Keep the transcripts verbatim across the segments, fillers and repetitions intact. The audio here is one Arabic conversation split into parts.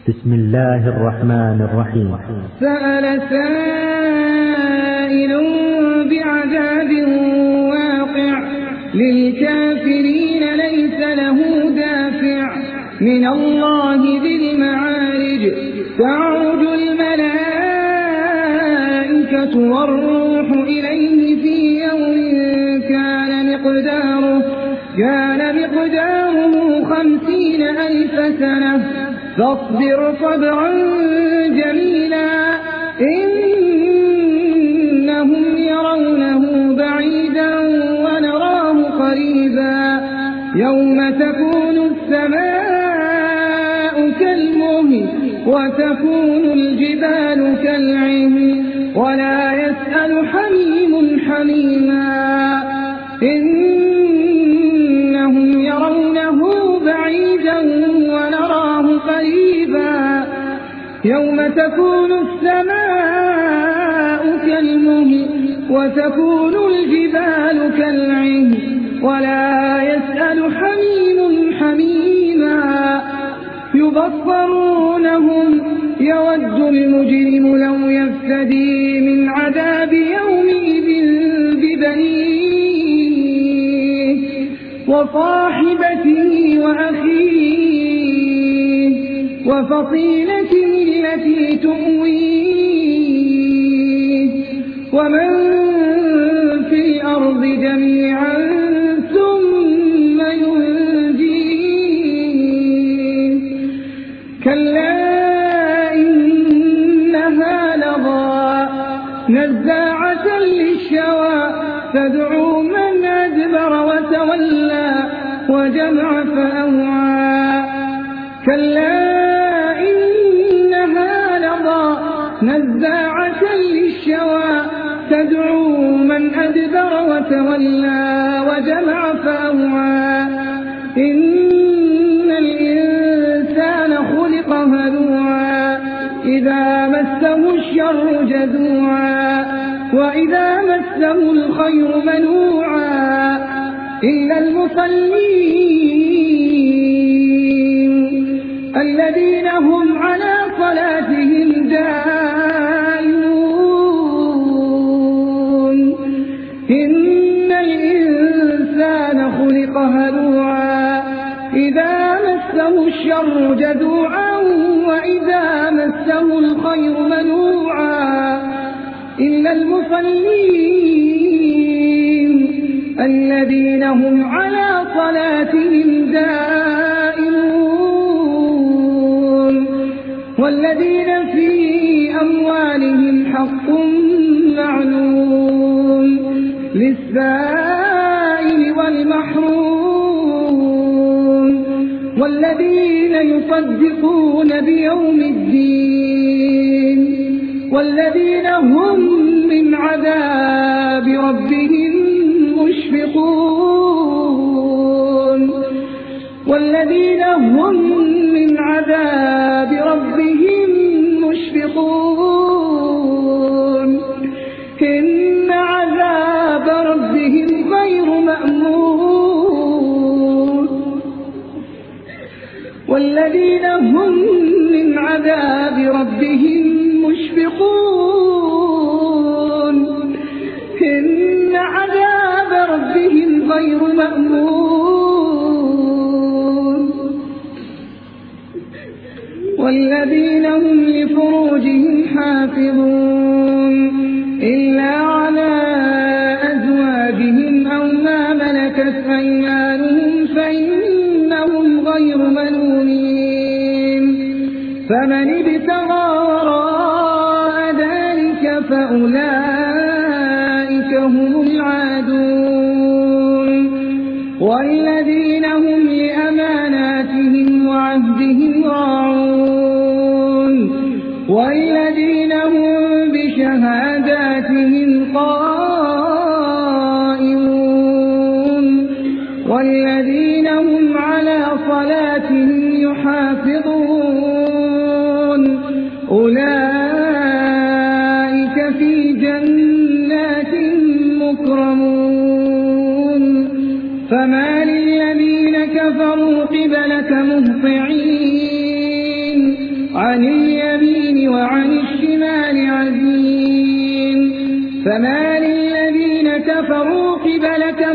بسم الله الرحمن الرحيم. سأل سائل بعذاب واقع للكافرين ليس له دافع من الله ذي المعارج تعرج الملائكة والروح إليه في يوم كان مقداره كان مقداره خمسين ألف سنة فاصبر صبرا جميلا إنهم يرونه بعيدا ونراه قريبا يوم تكون السماء كالمهل وتكون الجبال كالعهن ولا يسأل حميم حميما إنهم يرونه بعيدا ونراه قريبا يوم تكون السماء كالمهل وتكون الجبال كالعهن ولا يسأل حميم حميما يبصرونهم يود المجرم لو يفتدي من عذاب يومئذ ببنيه وصاحبته وأخيه وفصيلته التي تؤويه ومن في الأرض جميعا ثم ينجيه كلا إنها لظى نزاعة للشوى تدعو من أدبر وتولى وجمع فأوعى كلا إنها لظى نزاعة للشوى تدعو من أدبر وتولى وجمع فأوعى إن الإنسان خلق هلوعا إذا مسه الشر جزوعا وإذا مسه الخير منوعا إلا المصلين الذين هم على صلاتهم دائمون إن الإنسان خلق هلوعا إذا مسه الشر جزوعا وإذا مسه الخير منوعا إلا المصلين الذين هم على صلاتهم دائمون والذين في أموالهم حق معلوم للسائل والمحروم والذين يصدقون بيوم الدين والذين هم من عذاب ربهم مشفقون والذين هم من عذاب ربهم مشفقون إن عذاب ربهم غير مأمون والذين هم من عذاب ربهم مشفقون إن عذاب ربهم غير مأمون والذين هم لفروجهم حافظون إلا على أزواجهم أو ما ملكت أيمانهم فإنهم غير ملومين فمن ابتغى وراء ذلك فأولئك هم العادون والذين هم لأماناتهم وعهدهم راعون والذين هم بشهاداتهم قائمون والذين هم على صلاتهم يحافظون أولئك في جنات مكرمون فما للذين كفروا قبلك مهطعين عن اليمين وعن الشمال عزين فما للذين كفروا قبلك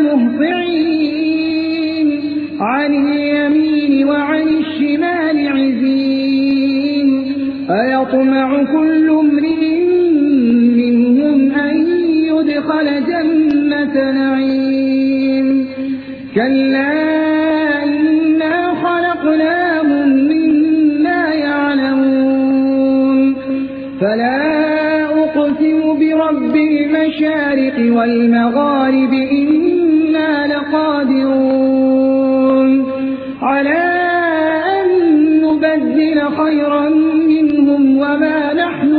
مهطعين عن اليمين وعن الشمال عزين أيطمع كل امرئ منهم أن يدخل جنة نعيم كلا إنا خلقناهم مما يعلمون فلا أقسم برب المشارق والمغارب إنا لقادرون على أن نبدل خيرا منهم وما نحن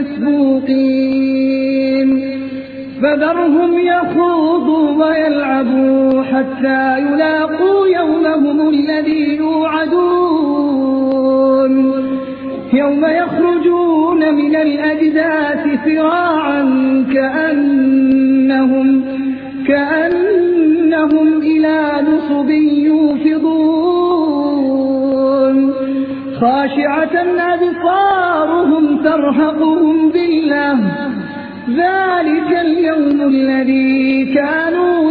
بمسبوقين فذرهم يخوضوا ويلعبوا حتى يلاقوا يومهم الذي يوعدون يوم يخرجون من الأجداث سراعا كأنهم, كأنهم إلى نصب يوفضون خاشعة أبصارهم ترهقهم ذلة ذلك اليوم الذي كانوا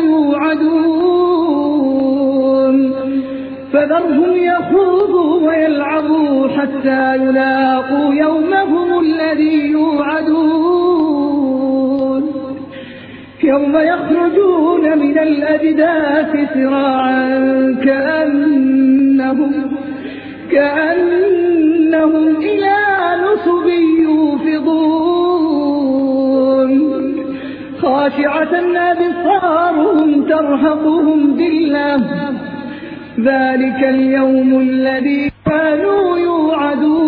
يوعدون فذرهم يخوضوا ويلعبوا حتى يلاقوا يومهم الذي يوعدون يوم يخرجون من الأجداث سراعا كأنهم, كأنهم إلى نصب يوفضون خاشعة أبصارهم ترهقهم ذلة ذلك اليوم الذي كانوا يوعدون